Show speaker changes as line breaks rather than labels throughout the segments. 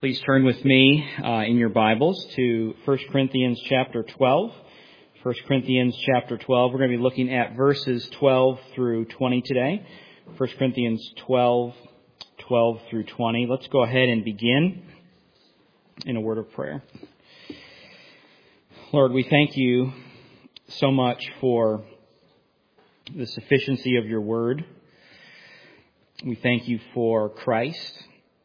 Please turn with me in your Bibles to 1 Corinthians chapter 12. 1 Corinthians chapter 12. We're going to be looking at verses 12 through 20 today. 1 Corinthians 12 through 20. Let's go ahead and begin in a word of prayer. Lord, we thank you so much for the sufficiency of your word. We thank you for Christ.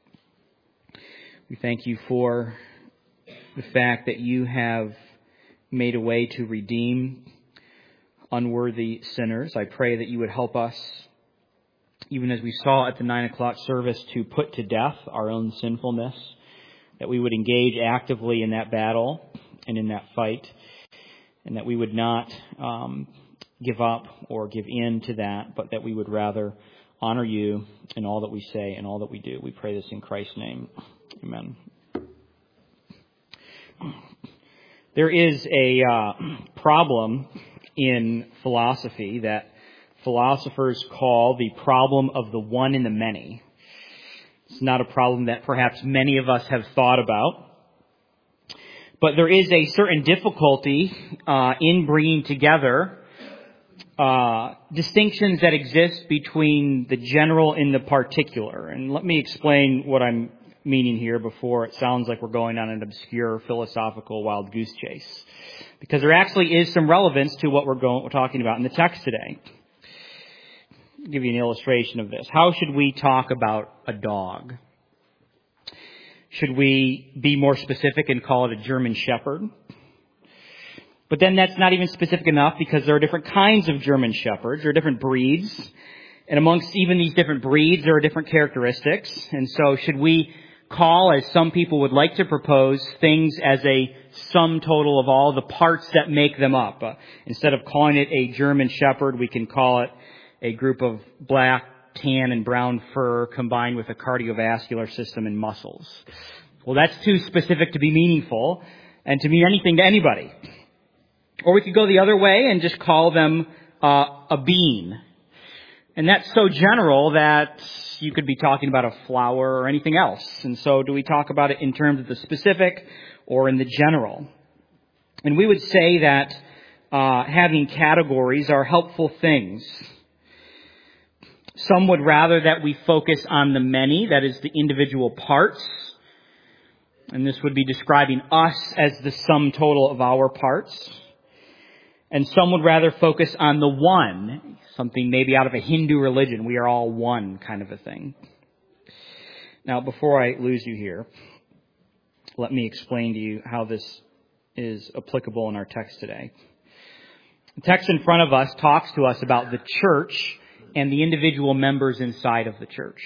We thank you for the fact that you have made a way to redeem unworthy sinners. I pray that you would help us, even as we saw at the 9 o'clock service, to put to death our own sinfulness, that we would engage actively in that battle and in that fight, and that we would not give up or give in to that, but that we would rather honor you in all that we say and all that we do. We pray this in Christ's name. Amen. There is a problem in philosophy that philosophers call the problem of the one and the many. It's not a problem that perhaps many of us have thought about, but there is a certain difficulty in bringing together distinctions that exist between the general and the particular. And let me explain what I'm meaning here before it sounds like we're going on an obscure philosophical wild goose chase, because there actually is some relevance to what we're talking about in the text today. I'll give you an illustration of this. How should we talk about a dog? Should we be more specific and call it a German Shepherd? But then that's not even specific enough, because there are different kinds of German Shepherds. There are different breeds. And amongst even these different breeds, there are different characteristics. And so should we call, as some people would like to propose, things as a sum total of all the parts that make them up? Instead of calling it a German Shepherd, we can call it a group of black, tan, and brown fur combined with a cardiovascular system and muscles. Well, that's too specific to be meaningful and to mean anything to anybody. Or we could go the other way and just call them a bean. And that's so general that you could be talking about a flower or anything else. And so do we talk about it in terms of the specific or in the general? And we would say that having categories are helpful things. Some would rather that we focus on the many, that is the individual parts. And this would be describing us as the sum total of our parts. And some would rather focus on the one, something maybe out of a Hindu religion. We are all one kind of a thing. Now, before I lose you here, let me explain to you how this is applicable in our text today. The text in front of us talks to us about the church and the individual members inside of the church.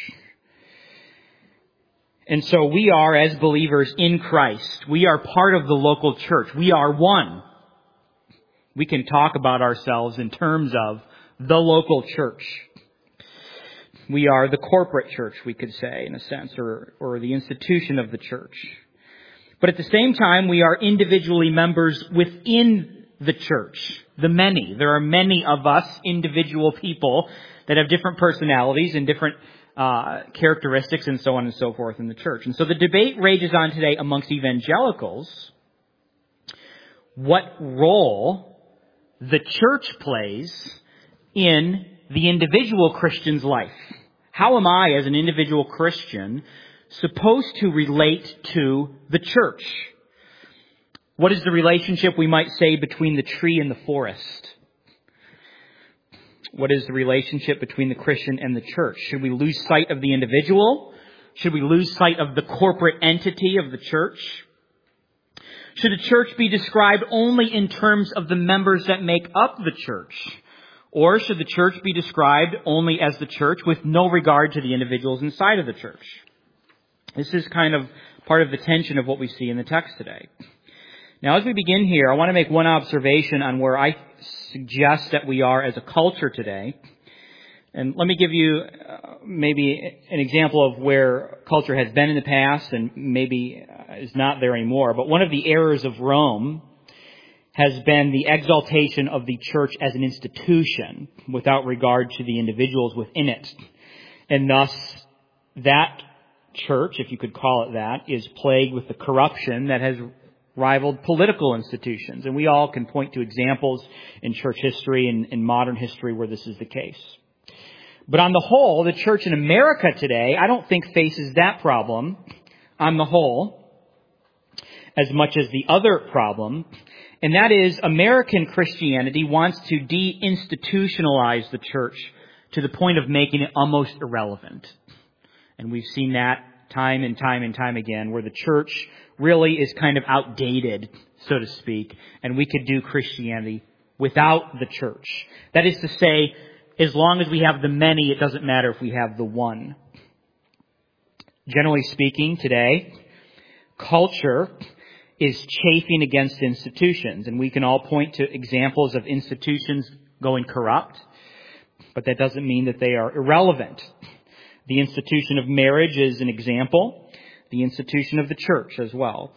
And so we are, as believers in Christ, we are part of the local church. We are one. We can talk about ourselves in terms of the local church. We are the corporate church, we could say, in a sense, or the institution of the church. But at the same time, we are individually members within the church, the many. There are many of us, individual people, that have different personalities and different characteristics and so on and so forth in the church. And so the debate rages on today amongst evangelicals what role the church plays in the individual Christian's life. How am I, as an individual Christian, supposed to relate to the church? What is the relationship, we might say, between the tree and the forest? What is the relationship between the Christian and the church? Should we lose sight of the individual? Should we lose sight of the corporate entity of the church? Should the church be described only in terms of the members that make up the church? Or should the church be described only as the church with no regard to the individuals inside of the church? This is kind of part of the tension of what we see in the text today. Now, as we begin here, I want to make one observation on where I suggest that we are as a culture today. And let me give you maybe an example of where culture has been in the past and maybe is not there anymore. But one of the errors of Rome has been the exaltation of the church as an institution without regard to the individuals within it. And thus, that church, if you could call it that, is plagued with the corruption that has rivaled political institutions. And we all can point to examples in church history and in modern history where this is the case. But on the whole, the church in America today, I don't think faces that problem on the whole as much as the other problem. And that is American Christianity wants to deinstitutionalize the church to the point of making it almost irrelevant. And we've seen that time and time and time again, where the church really is kind of outdated, so to speak, and we could do Christianity without the church. That is to say, as long as we have the many, it doesn't matter if we have the one. Generally speaking, today, culture is chafing against institutions, and we can all point to examples of institutions going corrupt, but that doesn't mean that they are irrelevant. The institution of marriage is an example. The institution of the church as well.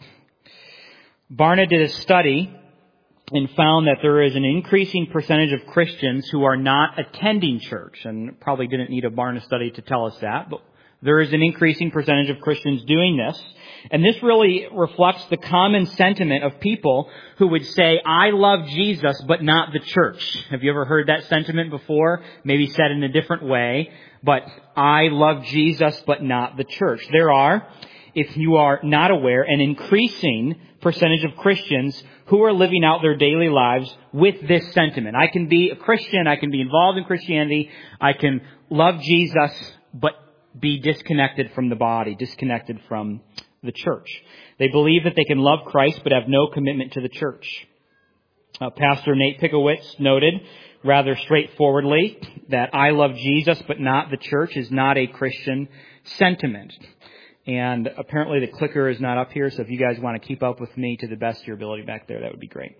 Barna did a study and found that there is an increasing percentage of Christians who are not attending church. And probably didn't need a Barna study to tell us that, but there is an increasing percentage of Christians doing this. And this really reflects the common sentiment of people who would say, I love Jesus, but not the church. Have you ever heard that sentiment before? Maybe said in a different way, but I love Jesus, but not the church. There are, if you are not aware, an increasing percentage of Christians who are living out their daily lives with this sentiment. I can be a Christian, I can be involved in Christianity, I can love Jesus, but be disconnected from the body, disconnected from the church. They believe that they can love Christ but have no commitment to the church. Pastor Nate Pickowicz noted rather straightforwardly that I love Jesus but not the church is not a Christian sentiment. And apparently the clicker is not up here, so if you guys want to keep up with me to the best of your ability back there, that would be great.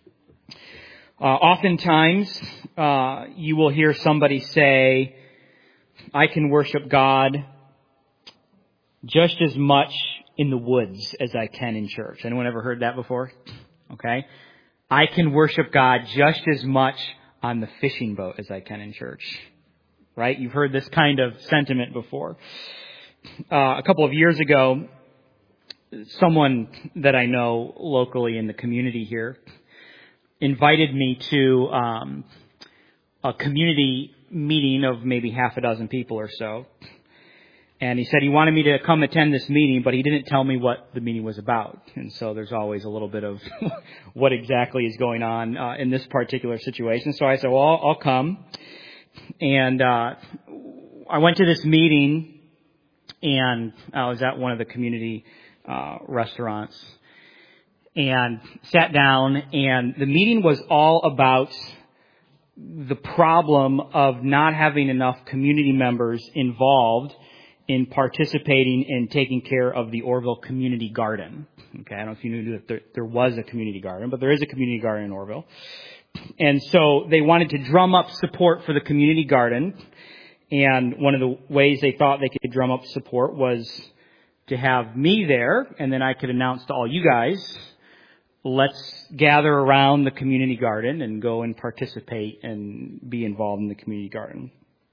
Oftentimes, you will hear somebody say, I can worship God just as much in the woods as I can in church. Anyone ever heard that before? Okay. I can worship God just as much on the fishing boat as I can in church. Right? You've heard this kind of sentiment before. A couple of years ago, someone that I know locally in the community here invited me to a community meeting of maybe half a dozen people or so. And he said he wanted me to come attend this meeting, but he didn't tell me what the meeting was about. And so there's always a little bit of what exactly is going on in this particular situation. So I said, well, I'll come. And I went to this meeting, and I was at one of the community restaurants and sat down, and the meeting was all about the problem of not having enough community members involved in participating in taking care of the Orville Community Garden. Okay, I don't know if you knew that there was a community garden, but there is a community garden in Orville. And so they wanted to drum up support for the community garden. And one of the ways they thought they could drum up support was to have me there, and then I could announce to all you guys, let's gather around the community garden and go and participate and be involved in the community garden.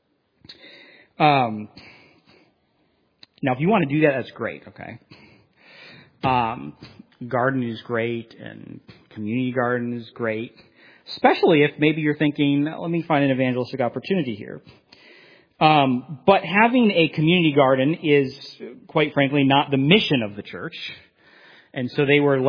Now, if you want to do that, that's great, okay? Garden is great, and community garden is great, especially if maybe you're thinking, let me find an evangelistic opportunity here. But having a community garden is, quite frankly, not the mission of the church. And so they were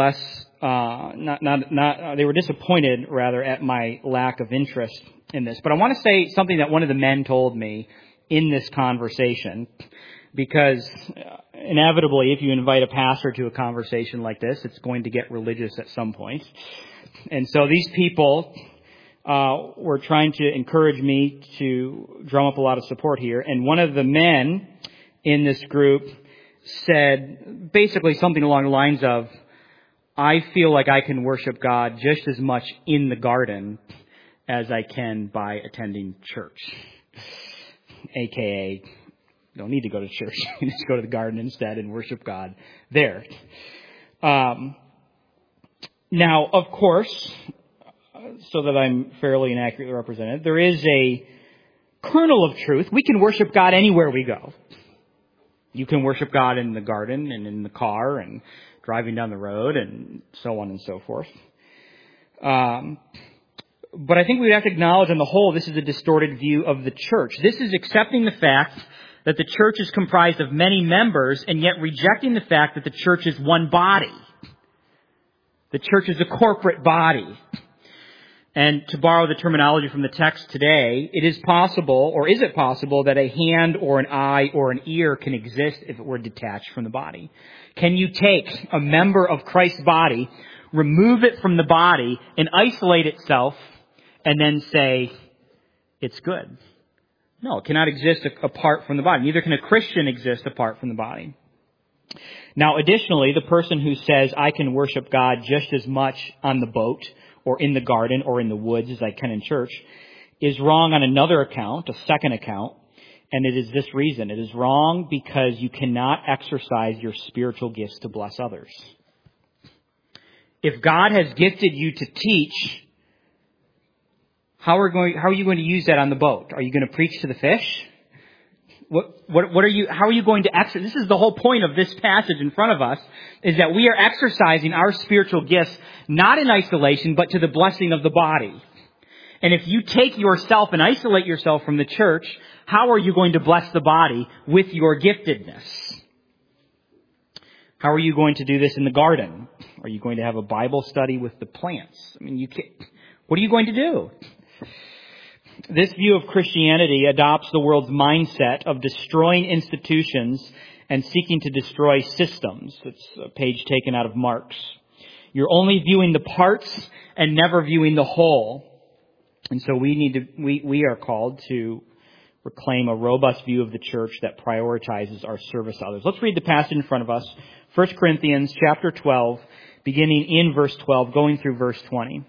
they were disappointed, rather, at my lack of interest in this. But I want to say something that one of the men told me in this conversation, because inevitably, if you invite a pastor to a conversation like this, it's going to get religious at some point. And so these people were trying to encourage me to drum up a lot of support here. And one of the men in this group said basically something along the lines of, I feel like I can worship God just as much in the garden as I can by attending church. AKA, don't need to go to church. You can just go to the garden instead and worship God there. Now, of course, so that I'm fairly and accurately represented, there is a kernel of truth. We can worship God anywhere we go. You can worship God in the garden and in the car and driving down the road and so on and so forth. But I think we have to acknowledge on the whole this is a distorted view of the church. This is accepting the fact that the church is comprised of many members and yet rejecting the fact that the church is one body. The church is a corporate body. And to borrow the terminology from the text today, it is possible, or is it possible, that a hand or an eye or an ear can exist if it were detached from the body? Can you take a member of Christ's body, remove it from the body, and isolate itself, and then say, it's good? No, it cannot exist apart from the body. Neither can a Christian exist apart from the body. Now, additionally, the person who says, I can worship God just as much on the boat or in the garden or in the woods as I can in church, is wrong on another account, a second account, and it is this reason. It is wrong because you cannot exercise your spiritual gifts to bless others. If God has gifted you to teach, how are you going to use that on the boat? Are you going to preach to the fish? How are you going to exercise? This is the whole point of this passage in front of us, is that we are exercising our spiritual gifts not in isolation, but to the blessing of the body. And if you take yourself and isolate yourself from the church, how are you going to bless the body with your giftedness? How are you going to do this in the garden? Are you going to have a Bible study with the plants? I mean, what are you going to do? This view of Christianity adopts the world's mindset of destroying institutions and seeking to destroy systems. It's a page taken out of Marx. You're only viewing the parts and never viewing the whole. And so we are called to reclaim a robust view of the church that prioritizes our service to others. Let's read the passage in front of us. 1 Corinthians chapter 12, beginning in verse 12, going through verse 20.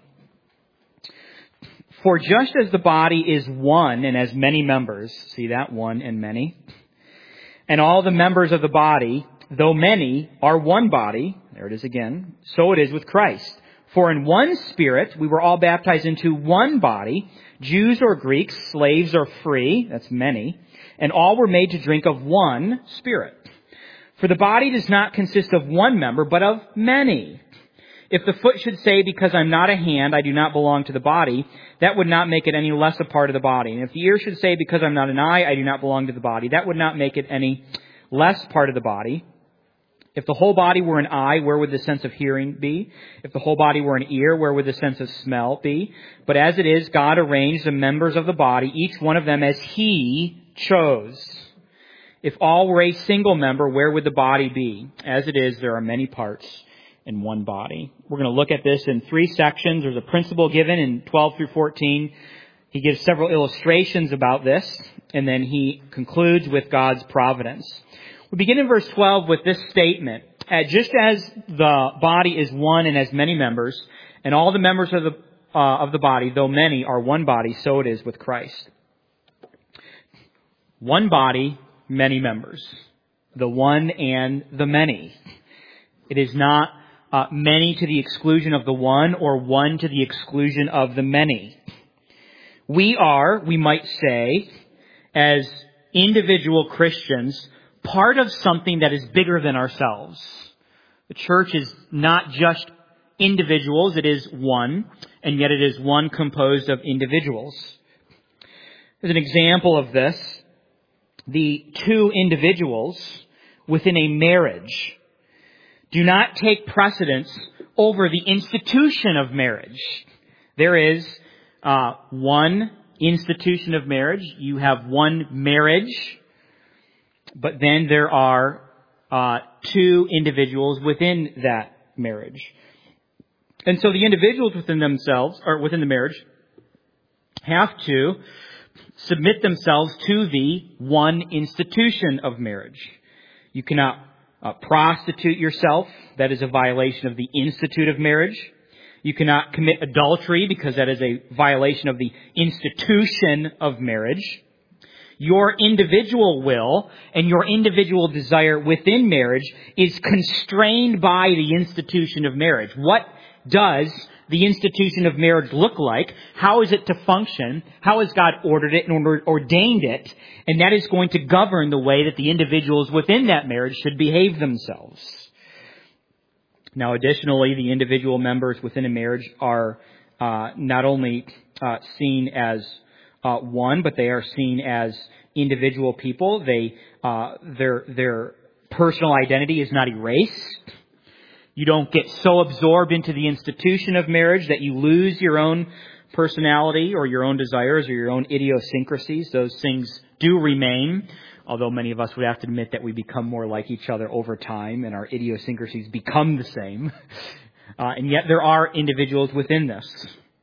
For just as the body is one and has many members, see that, one and many, and all the members of the body, though many, are one body, there it is again, so it is with Christ. For in one Spirit we were all baptized into one body, Jews or Greeks, slaves or free, that's many, and all were made to drink of one Spirit. For the body does not consist of one member, but of many. If the foot should say, because I'm not a hand, I do not belong to the body, that would not make it any less a part of the body. And if the ear should say, because I'm not an eye, I do not belong to the body, that would not make it any less part of the body. If the whole body were an eye, where would the sense of hearing be? If the whole body were an ear, where would the sense of smell be? But as it is, God arranged the members of the body, each one of them as He chose. If all were a single member, where would the body be? As it is, there are many parts in one body. We're going to look at this in three sections. There's a principle given in 12 through 14. He gives several illustrations about this, and then he concludes with God's providence. We begin in verse 12 with this statement. Just as the body is one and has many members, and all the members of the body, though many, are one body, so it is with Christ. One body, many members. The one and the many. It is not many to the exclusion of the one, or one to the exclusion of the many. We are, we might say, as individual Christians, part of something that is bigger than ourselves. The church is not just individuals, it is one, and yet it is one composed of individuals. As an example of this, the two individuals within a marriage do not take precedence over the institution of marriage. There is one institution of marriage. You have one marriage, but then there are two individuals within that marriage. And so the individuals within themselves, or within the marriage, have to submit themselves to the one institution of marriage. You cannot prostitute yourself. That is a violation of the institute of marriage. You cannot commit adultery because that is a violation of the institution of marriage. Your individual will and your individual desire within marriage is constrained by the institution of marriage. What does the institution of marriage look like? How is it to function? How has God ordered it and ordained it? And that is going to govern the way that the individuals within that marriage should behave themselves. Now, additionally, the individual members within a marriage are not only seen as one, but they are seen as individual people. Their personal identity is not erased. You don't get so absorbed into the institution of marriage that you lose your own personality or your own desires or your own idiosyncrasies. Those things do remain, although many of us would have to admit that we become more like each other over time and our idiosyncrasies become the same. And yet there are individuals within this.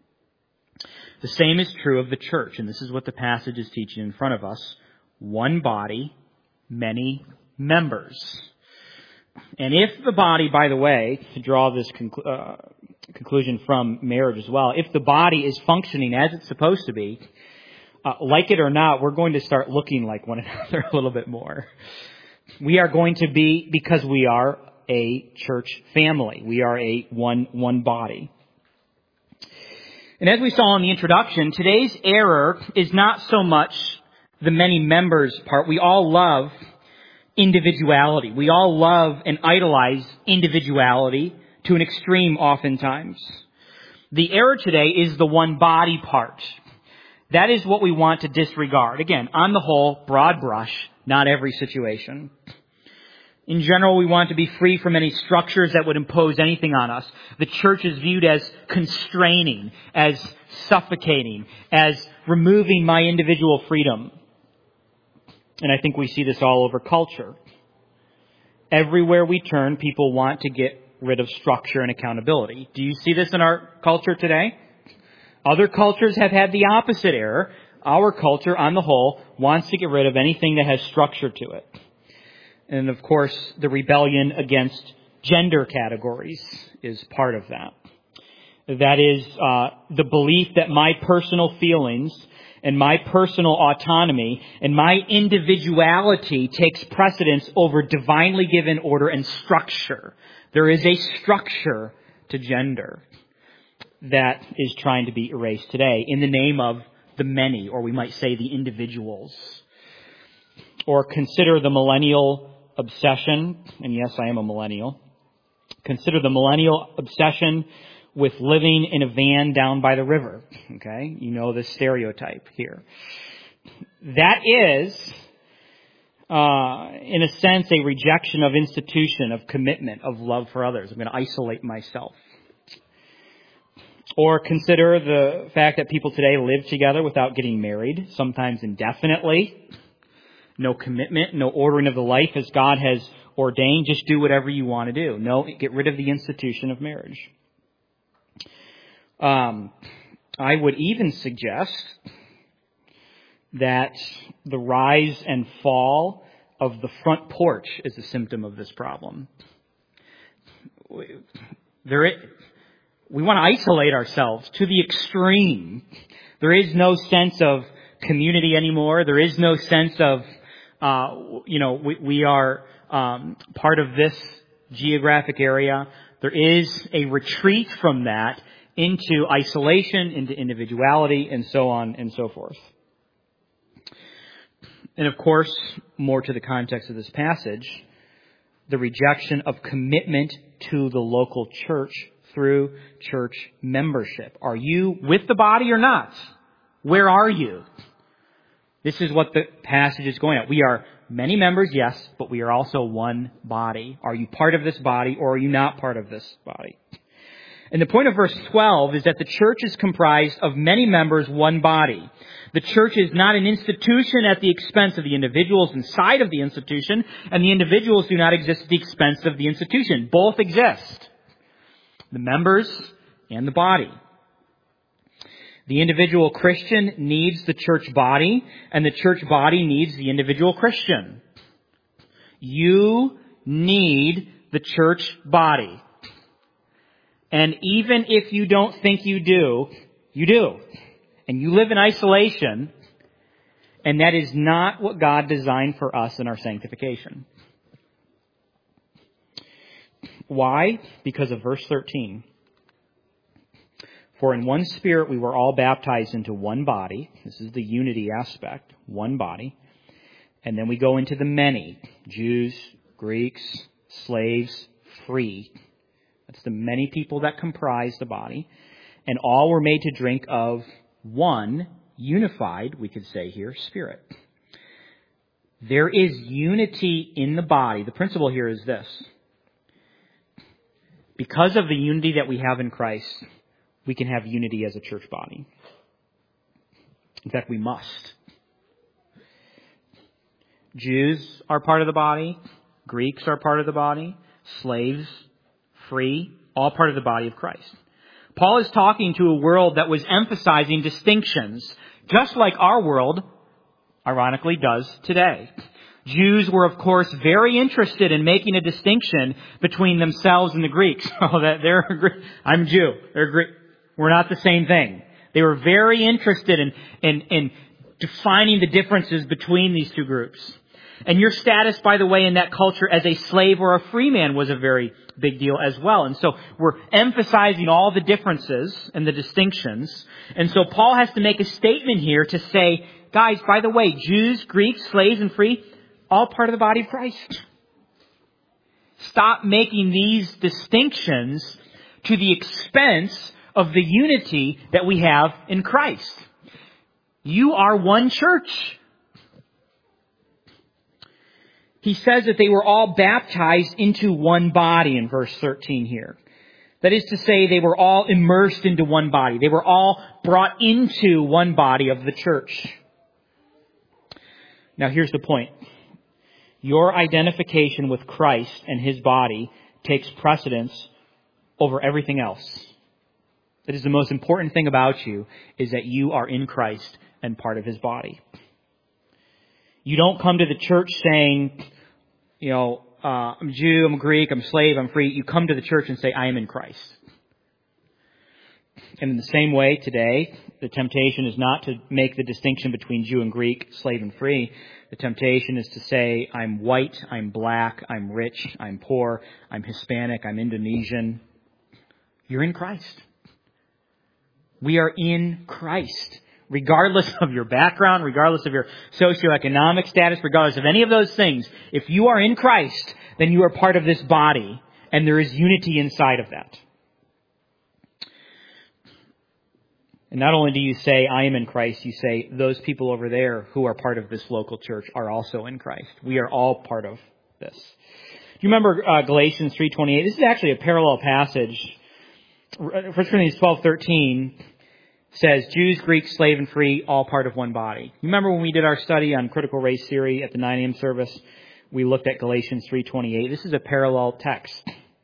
The same is true of the church, and this is what the passage is teaching in front of us. One body, many members. And if the body, by the way, to draw this conclusion from marriage as well, if the body is functioning as it's supposed to be, like it or not, we're going to start looking like one another a little bit more. We are going to be, because we are a church family. We are a one body. And as we saw in the introduction, today's error is not so much the many members part. We all love individuality. We all love and idolize individuality to an extreme oftentimes. The error today is the one body part. That is what we want to disregard. Again, on the whole, broad brush, not every situation. In general, we want to be free from any structures that would impose anything on us. The church is viewed as constraining, as suffocating, as removing my individual freedom. And I think we see this all over culture. Everywhere we turn, people want to get rid of structure and accountability. Do you see this in our culture today? Other cultures have had the opposite error. Our culture, on the whole, wants to get rid of anything that has structure to it. And of course, the rebellion against gender categories is part of that. That is the belief that my personal feelings and my personal autonomy and my individuality takes precedence over divinely given order and structure. There is a structure to gender that is trying to be erased today in the name of the many, or we might say the individuals. Or consider the millennial obsession, and yes, I am a millennial. Consider the millennial obsession with living in a van down by the river. Okay? You know the stereotype here. That is, in a sense, a rejection of institution, of commitment, of love for others. I'm going to isolate myself. Or consider the fact that people today live together without getting married, sometimes indefinitely. No commitment, no ordering of the life as God has ordained. Just do whatever you want to do. No, get rid of the institution of marriage. I would even suggest that the rise and fall of the front porch is a symptom of this problem. We want to isolate ourselves to the extreme. There is no sense of community anymore. There is no sense of, we are part of this geographic area. There is a retreat from that into isolation, into individuality, and so on and so forth. And of course, more to the context of this passage, the rejection of commitment to the local church through church membership. Are you with the body or not? Where are you? This is what the passage is going at. We are many members, yes, but we are also one body. Are you part of this body or are you not part of this body? And the point of verse 12 is that the church is comprised of many members, one body. The church is not an institution at the expense of the individuals inside of the institution, and the individuals do not exist at the expense of the institution. Both exist. The members and the body. The individual Christian needs the church body, and the church body needs the individual Christian. You need the church body. And even if you don't think you do, you do. And you live in isolation, and that is not what God designed for us in our sanctification. Why? Because of verse 13. For in one Spirit we were all baptized into one body. This is the unity aspect, one body. And then we go into the many, Jews, Greeks, slaves, free. That's the many people that comprise the body. And all were made to drink of one, unified, we could say here, Spirit. There is unity in the body. The principle here is this. Because of the unity that we have in Christ, we can have unity as a church body. In fact, we must. Jews are part of the body. Greeks are part of the body. Slaves, free, all part of the body of Christ. Paul is talking to a world that was emphasizing distinctions, just like our world, ironically, does today. Jews were, of course, very interested in making a distinction between themselves and the Greeks. Oh, that I'm Jew. They're Greek. We're not the same thing. They were very interested in defining the differences between these two groups. And your status, by the way, in that culture as a slave or a free man was a very big deal as well. And so we're emphasizing all the differences and the distinctions. And so Paul has to make a statement here to say, guys, by the way, Jews, Greeks, slaves, and free, all part of the body of Christ. Stop making these distinctions to the expense of the unity that we have in Christ. You are one church. He says that they were all baptized into one body in verse 13 here. That is to say, they were all immersed into one body. They were all brought into one body of the church. Now here's the point. Your identification with Christ and His body takes precedence over everything else. That is the most important thing about you, is that you are in Christ and part of His body. You don't come to the church saying, I'm Jew, I'm Greek, I'm slave, I'm free. You come to the church and say, I am in Christ. And in the same way today, the temptation is not to make the distinction between Jew and Greek, slave and free. The temptation is to say, I'm white, I'm black, I'm rich, I'm poor, I'm Hispanic, I'm Indonesian. You're in Christ. We are in Christ. Regardless of your background, regardless of your socioeconomic status, regardless of any of those things, if you are in Christ, then you are part of this body, and there is unity inside of that. And not only do you say, I am in Christ, you say, those people over there who are part of this local church are also in Christ. We are all part of this. Do you remember Galatians 3:28? This is actually a parallel passage. 1 Corinthians 12:13 says, Jews, Greeks, slave, and free, all part of one body. You remember when we did our study on critical race theory at the 9 a.m. service? We looked at Galatians 3:28. This is a parallel text.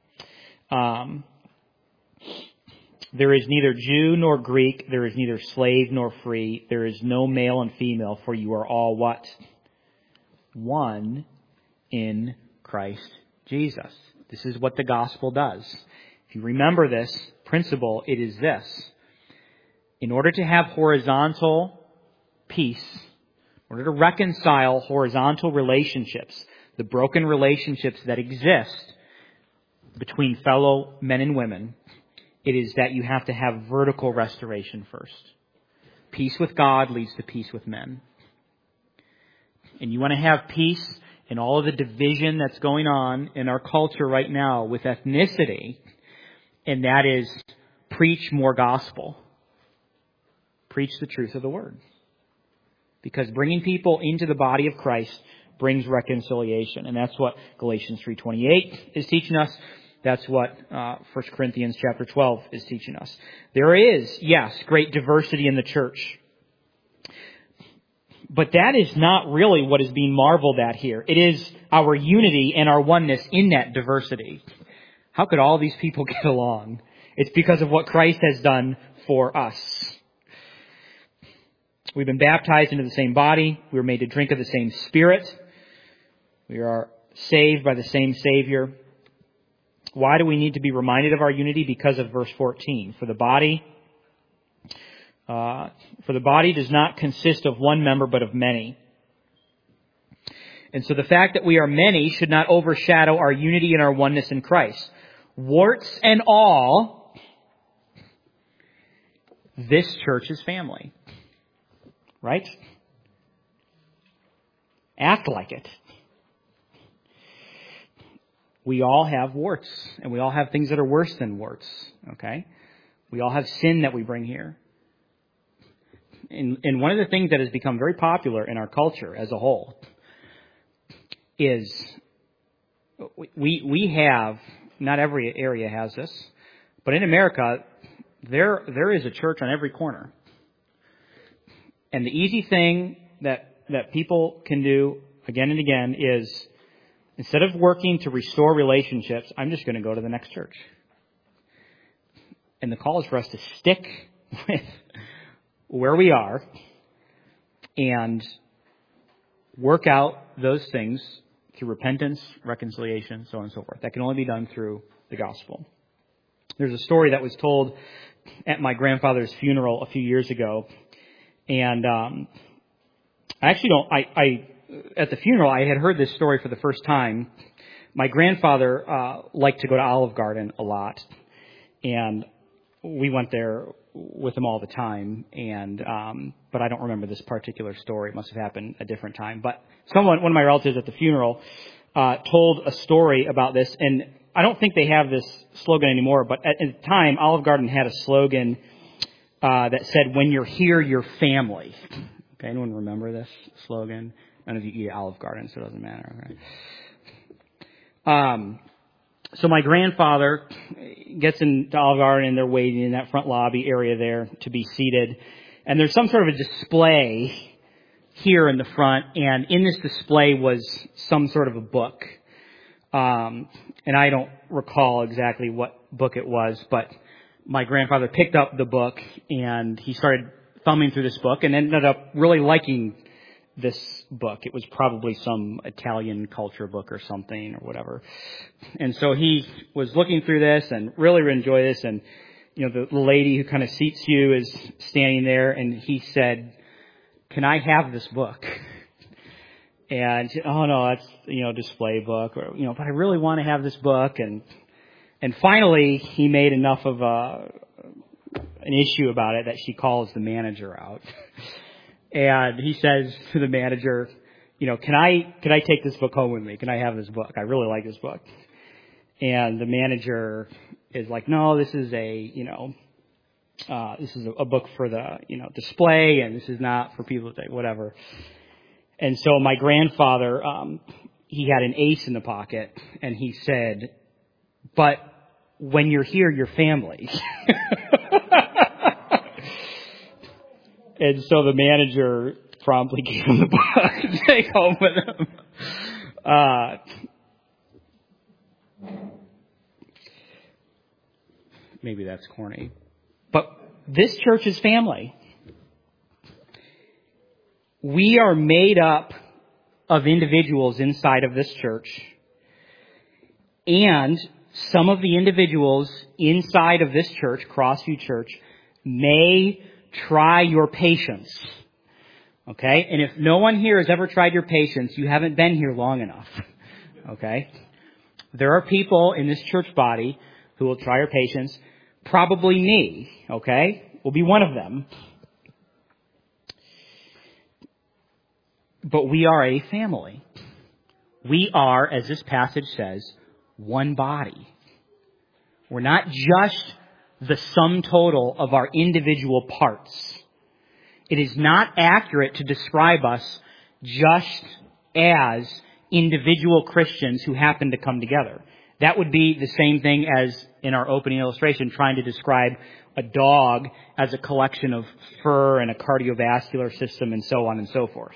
There is neither Jew nor Greek. There is neither slave nor free. There is no male and female, for you are all what? One in Christ Jesus. This is what the gospel does. If you remember this principle, it is this. In order to have horizontal peace, in order to reconcile horizontal relationships, the broken relationships that exist between fellow men and women, it is that you have to have vertical restoration first. Peace with God leads to peace with men. And you want to have peace in all of the division that's going on in our culture right now with ethnicity, and that is preach more gospel. Preach the truth of the word. Because bringing people into the body of Christ brings reconciliation. And that's what Galatians 3:28 is teaching us. That's what 1 Corinthians chapter 12 is teaching us. There is, yes, great diversity in the church. But that is not really what is being marveled at here. It is our unity and our oneness in that diversity. How could all these people get along? It's because of what Christ has done for us. We've been baptized into the same body. We were made to drink of the same Spirit. We are saved by the same Savior. Why do we need to be reminded of our unity? Because of verse 14. For the body does not consist of one member, but of many. And so the fact that we are many should not overshadow our unity and our oneness in Christ. Warts and all, this church's family. Right? Act like it. We all have warts, and we all have things that are worse than warts. Okay? We all have sin that we bring here. And one of the things that has become very popular in our culture as a whole is we have, not every area has this, but in America, there is a church on every corner. And the easy thing that people can do again and again is, instead of working to restore relationships, I'm just going to go to the next church. And the call is for us to stick with where we are and work out those things through repentance, reconciliation, so on and so forth. That can only be done through the gospel. There's a story that was told at my grandfather's funeral a few years ago. And at the funeral, I had heard this story for the first time. My grandfather liked to go to Olive Garden a lot. And we went there with him all the time. But I don't remember this particular story. It must have happened a different time. But one of my relatives at the funeral told a story about this. And I don't think they have this slogan anymore. But at the time, Olive Garden had a slogan that said, "When you're here, you're family." Okay, anyone remember this slogan? None of you eat at Olive Garden, so it doesn't matter. Okay. So my grandfather gets into Olive Garden, and they're waiting in that front lobby area there to be seated. And there's some sort of a display here in the front, and in this display was some sort of a book. And I don't recall exactly what book it was, but my grandfather picked up the book, and he started thumbing through this book and ended up really liking this book. It was probably some Italian culture book or something or whatever. And so he was looking through this and really enjoyed this. And, the lady who kind of seats you is standing there, and he said, "Can I have this book?" And she said, "Oh no, that's, display book, or, but I really want to have this book." And finally, he made enough of an issue about it that she calls the manager out. And he says to the manager, "Can I take this book home with me? Can I have this book? I really like this book." And the manager is like, "No, this is a book for the, display, and this is not for people to take, whatever." And so my grandfather, he had an ace in the pocket, and he said, "But when you're here, you're family." And so the manager promptly gave him the book to take home with him. Maybe that's corny. But this church is family. We are made up of individuals inside of this church. And some of the individuals inside of this church, Crossview Church, may try your patience. Okay? And if no one here has ever tried your patience, you haven't been here long enough. Okay? There are people in this church body who will try your patience. Probably me. Okay? Will be one of them. But we are a family. We are, as this passage says, one body. We're not just the sum total of our individual parts. It is not accurate to describe us just as individual Christians who happen to come together. That would be the same thing as in our opening illustration, trying to describe a dog as a collection of fur and a cardiovascular system and so on and so forth.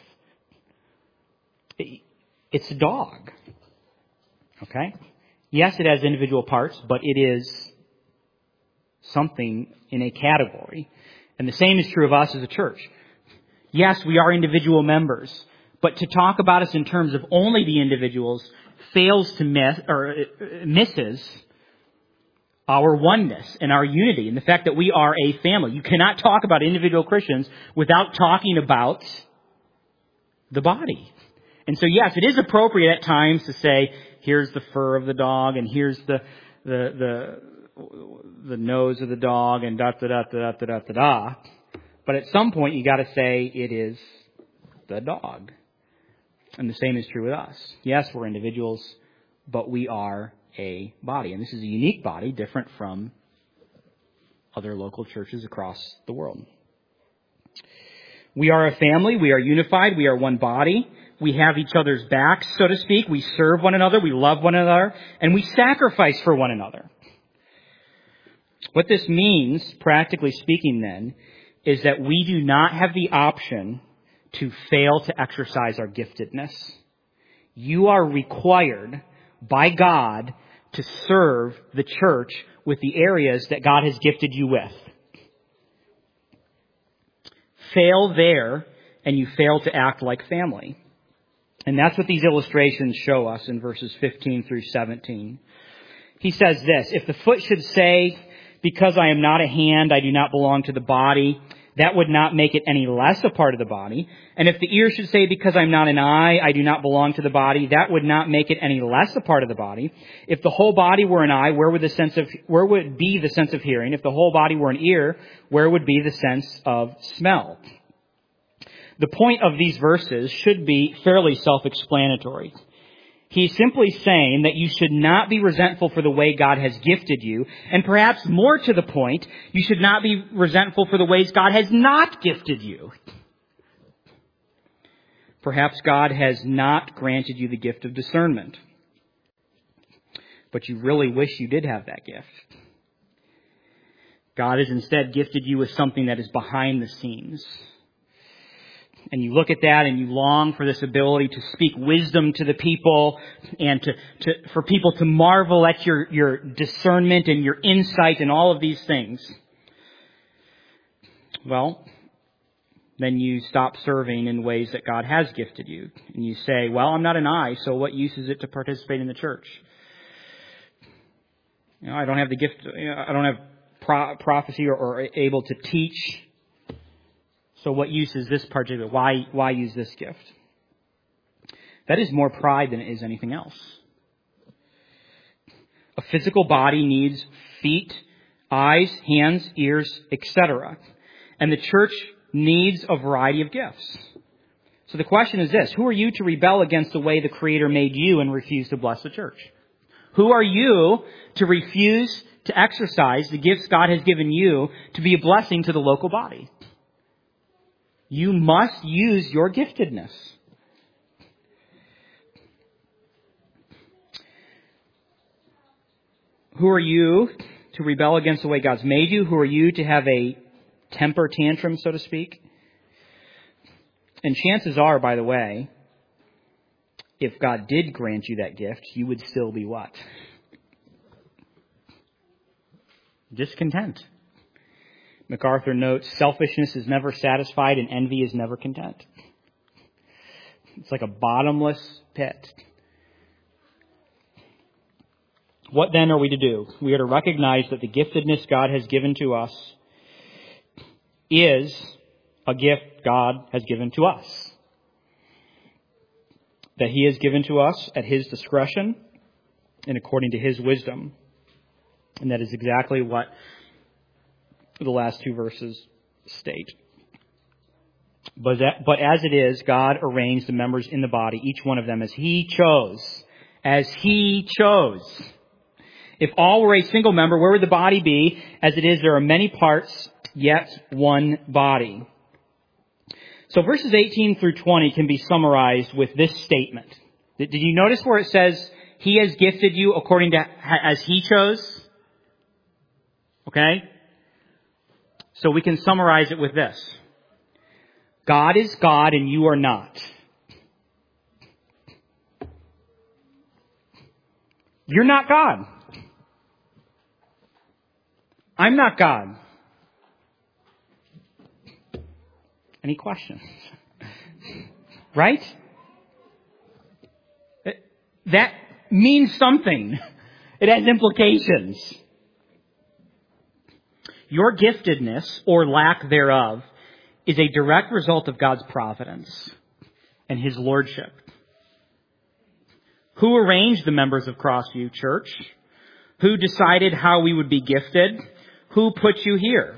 It's a dog. Okay? Yes, it has individual parts, but it is something in a category. And the same is true of us as a church. Yes, we are individual members, but to talk about us in terms of only the individuals fails to misses our oneness and our unity and the fact that we are a family. You cannot talk about individual Christians without talking about the body. And so, yes, it is appropriate at times to say, here's the fur of the dog, and here's the the nose of the dog and da da da da da da da da. But at some point, you got to say it is the dog. And the same is true with us. Yes, we're individuals, but we are a body. And this is a unique body, different from other local churches across the world. We are a family. We are unified. We are one body. We have each other's backs, so to speak. We serve one another. We love one another. And we sacrifice for one another. What this means, practically speaking then, is that we do not have the option to fail to exercise our giftedness. You are required by God to serve the church with the areas that God has gifted you with. Fail there, and you fail to act like family. And that's what these illustrations show us in verses 15 through 17. He says this, if the foot should say, because I am not a hand, I do not belong to the body, that would not make it any less a part of the body. And if the ear should say, because I'm not an eye, I do not belong to the body, that would not make it any less a part of the body. If the whole body were an eye, where would be the sense of hearing? If the whole body were an ear, where would be the sense of smell? The point of these verses should be fairly self-explanatory. He's simply saying that you should not be resentful for the way God has gifted you. And perhaps more to the point, you should not be resentful for the ways God has not gifted you. Perhaps God has not granted you the gift of discernment. But you really wish you did have that gift. God has instead gifted you with something that is behind the scenes. And you look at that and you long for this ability to speak wisdom to the people and for people to marvel at your discernment and your insight and all of these things. Well, then you stop serving in ways that God has gifted you. And you say, well, I'm not an eye, so what use is it to participate in the church? I don't have the gift, I don't have prophecy or able to teach. So what use is this particular? Why use this gift? That is more pride than it is anything else. A physical body needs feet, eyes, hands, ears, etc. And the church needs a variety of gifts. So the question is this: who are you to rebel against the way the Creator made you and refuse to bless the church? Who are you to refuse to exercise the gifts God has given you to be a blessing to the local body? You must use your giftedness. Who are you to rebel against the way God's made you? Who are you to have a temper tantrum, so to speak? And chances are, by the way, if God did grant you that gift, you would still be what? Discontent. MacArthur notes, selfishness is never satisfied and envy is never content. It's like a bottomless pit. What then are we to do? We are to recognize that the giftedness God has given to us is a gift God has given to us. That He has given to us at His discretion and according to His wisdom. And that is exactly what the last two verses state. But as it is, God arranged the members in the body, each one of them as He chose. As He chose. If all were a single member, where would the body be? As it is, there are many parts, yet one body. So verses 18 through 20 can be summarized with this statement. Did you notice where it says, He has gifted you according to as He chose? Okay? So we can summarize it with this. God is God and you are not. You're not God. I'm not God. Any questions? Right? That means something. It has implications. Your giftedness, or lack thereof, is a direct result of God's providence and His lordship. Who arranged the members of Crossview Church? Who decided how we would be gifted? Who put you here?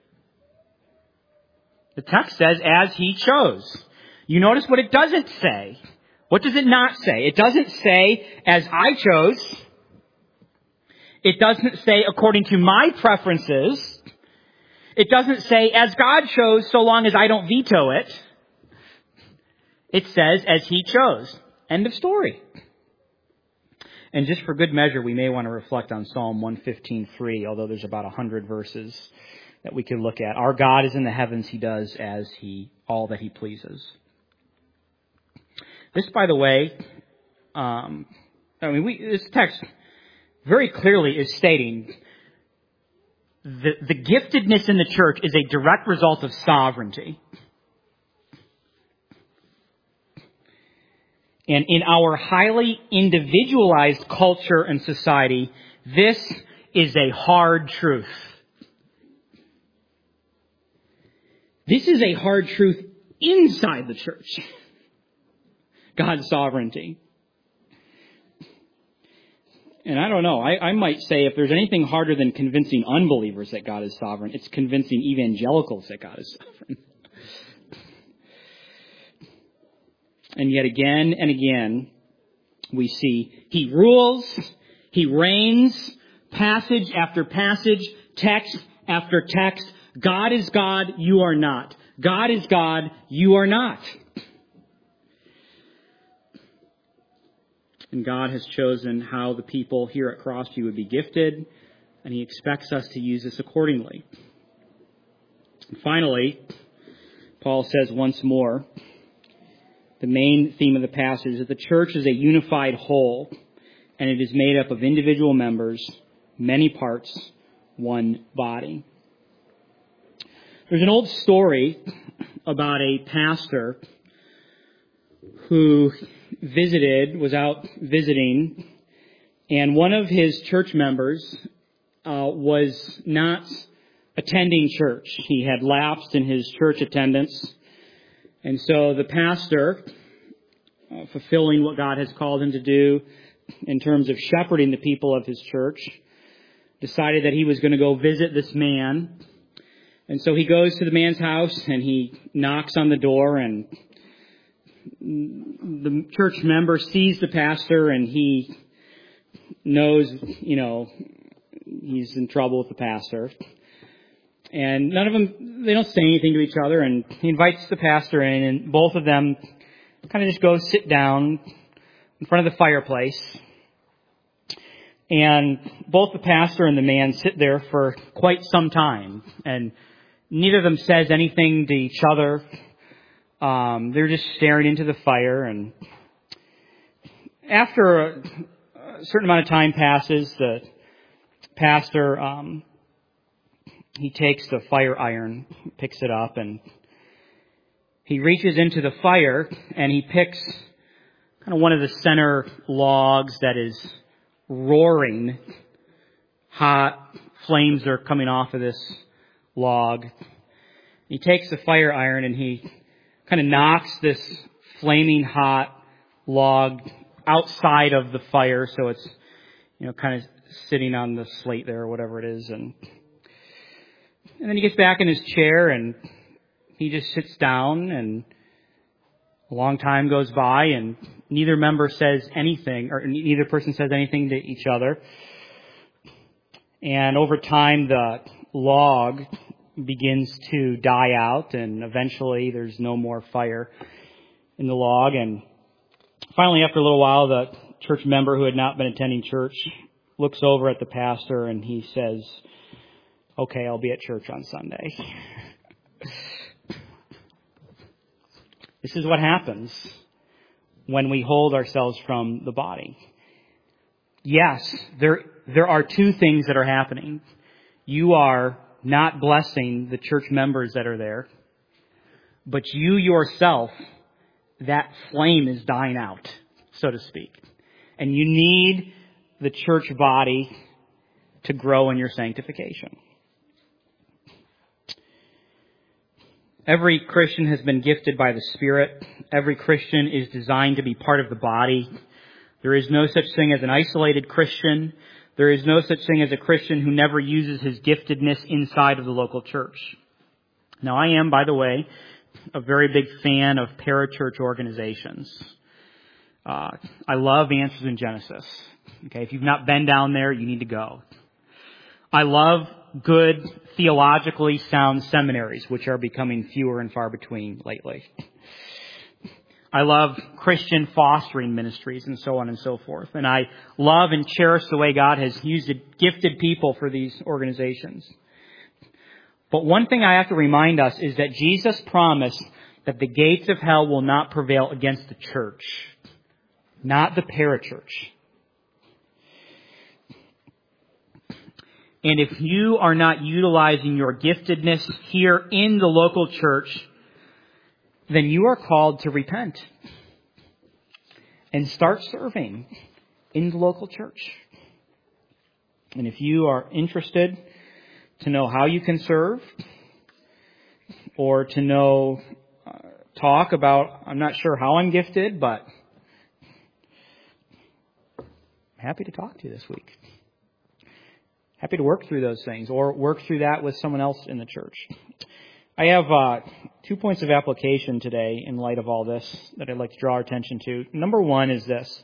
The text says, as He chose. You notice what it doesn't say. What does it not say? It doesn't say, as I chose. It doesn't say, according to my preferences. It doesn't say, as God chose, so long as I don't veto it. It says, as He chose. End of story. And just for good measure, we may want to reflect on Psalm 115:3, although there's about 100 verses that we could look at. Our God is in the heavens. He does all that He pleases. This, by the way, this text very clearly is stating the giftedness in the church is a direct result of sovereignty. And in our highly individualized culture and society, this is a hard truth. This is a hard truth inside the church. God's sovereignty. And I don't know, I might say if there's anything harder than convincing unbelievers that God is sovereign, it's convincing evangelicals that God is sovereign. And yet again and again, we see He rules, He reigns, passage after passage, text after text. God is God, you are not. God is God, you are not. And God has chosen how the people here at Crossview would be gifted, and He expects us to use this accordingly. And finally, Paul says once more, the main theme of the passage is that the church is a unified whole, and it is made up of individual members, many parts, one body. There's an old story about a pastor who was out visiting, and one of his church members was not attending church. He had lapsed in his church attendance. And so the pastor, fulfilling what God has called him to do in terms of shepherding the people of his church, decided that he was going to go visit this man. And so he goes to the man's house and he knocks on the door, and the church member sees the pastor and he knows, he's in trouble with the pastor. And none of them, they don't say anything to each other, and he invites the pastor in, and both of them kind of just go sit down in front of the fireplace. And both the pastor and the man sit there for quite some time, and neither of them says anything to each other. They're just staring into the fire, and after a certain amount of time passes, the pastor, he takes the fire iron, picks it up, and he reaches into the fire, and he picks kind of one of the center logs that is roaring. Hot flames are coming off of this log. He takes the fire iron and he kind of knocks this flaming hot log outside of the fire, so it's, kind of sitting on the slate there or whatever it is, and then he gets back in his chair and he just sits down, and a long time goes by and neither member says anything, or neither person says anything to each other. And over time the log begins to die out, and eventually there's no more fire in the log. And finally, after a little while, the church member who had not been attending church looks over at the pastor and he says, "Okay, I'll be at church on Sunday." This is what happens when we hold ourselves from the body. Yes, there are two things that are happening. You are not blessing the church members that are there, but you yourself, that flame is dying out, so to speak. And you need the church body to grow in your sanctification. Every Christian has been gifted by the Spirit. Every Christian is designed to be part of the body. There is no such thing as an isolated Christian. There is no such thing as a Christian who never uses his giftedness inside of the local church. Now, I am, by the way, a very big fan of parachurch organizations. I love Answers in Genesis. Okay, if you've not been down there, you need to go. I love good, theologically sound seminaries, which are becoming fewer and far between lately. I love Christian fostering ministries and so on and so forth. And I love and cherish the way God has used gifted people for these organizations. But one thing I have to remind us is that Jesus promised that the gates of hell will not prevail against the church, not the parachurch. And if you are not utilizing your giftedness here in the local church, then you are called to repent and start serving in the local church. And if you are interested to know how you can serve or to know, talk about, I'm not sure how I'm gifted, but I'm happy to talk to you this week. Happy to work through those things or work through that with someone else in the church. I have 2 points of application today in light of all this that I'd like to draw our attention to. Number one is this.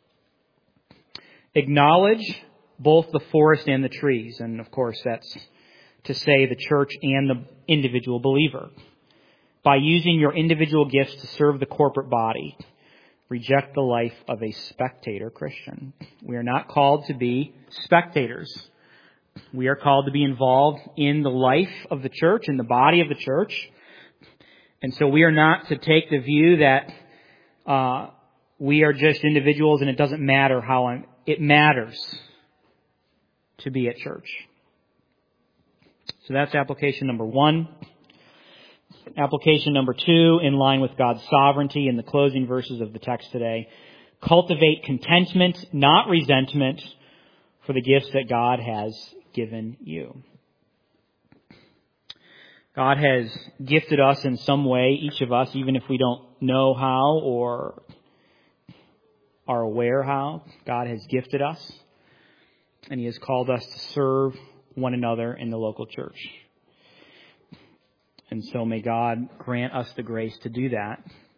Acknowledge both the forest and the trees. And of course, that's to say the church and the individual believer. By using your individual gifts to serve the corporate body, reject the life of a spectator Christian. We are not called to be spectators. We are called to be involved in the life of the church, in the body of the church. And so we are not to take the view that we are just individuals and it doesn't matter how it matters to be at church. So that's application number one. Application number two, in line with God's sovereignty in the closing verses of the text today. Cultivate contentment, not resentment, for the gifts that God has given you. God has gifted us in some way, each of us, even if we don't know how or are aware how. God has gifted us, and He has called us to serve one another in the local church. And so may God grant us the grace to do that,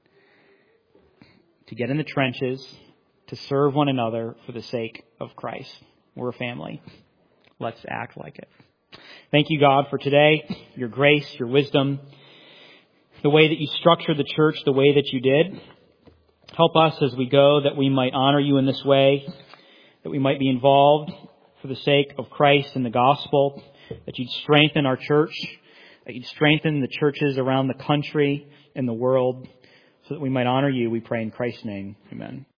to get in the trenches, to serve one another for the sake of Christ. We're a family. Let's act like it. Thank you, God, for today, your grace, your wisdom, the way that you structured the church the way that you did. Help us as we go that we might honor you in this way, that we might be involved for the sake of Christ and the gospel, that you'd strengthen our church, that you'd strengthen the churches around the country and the world, so that we might honor you, we pray in Christ's name. Amen.